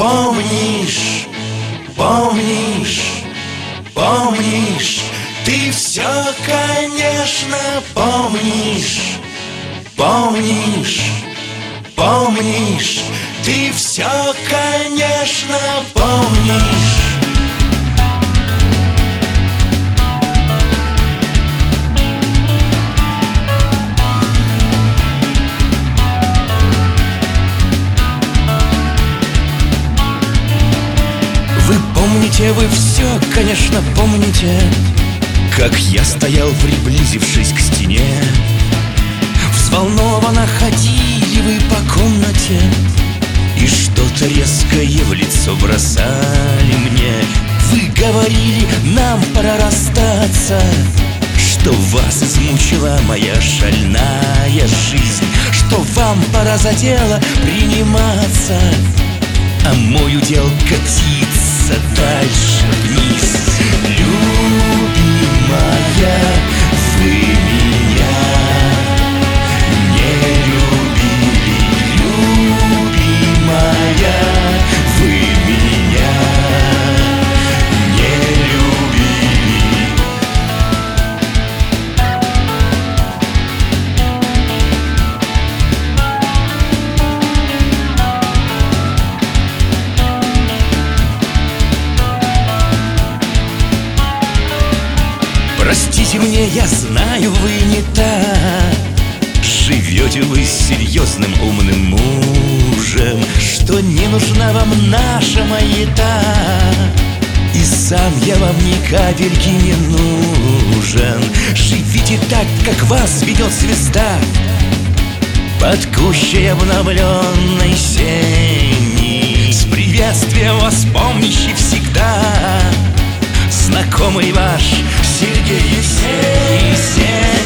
помнишь, помнишь, помнишь, ты все, конечно, помнишь, помнишь, помнишь, ты все, конечно, помнишь. Вы помните, вы все, конечно, помните, как я стоял, приблизившись к стене. Взволнованно ходили вы по комнате и что-то резкое в лицо бросали мне. Вы говорили, нам пора расстаться, что вас измучила моя шальная жизнь, что вам пора за дело приниматься, а мой удел катиться дальше вниз. Любимая, вы меня не любили. Любимая, вы меня не любили. Простите мне, я знаю, вы не так. Живете вы с серьезным умным мужем, что не нужна вам наша маята. И сам я вам ни капельки не нужен. Живите так, как вас ведет звезда под кущей обновленной сени, с приветствием вас помнящий всегда знакомый ваш Сергей Есенин.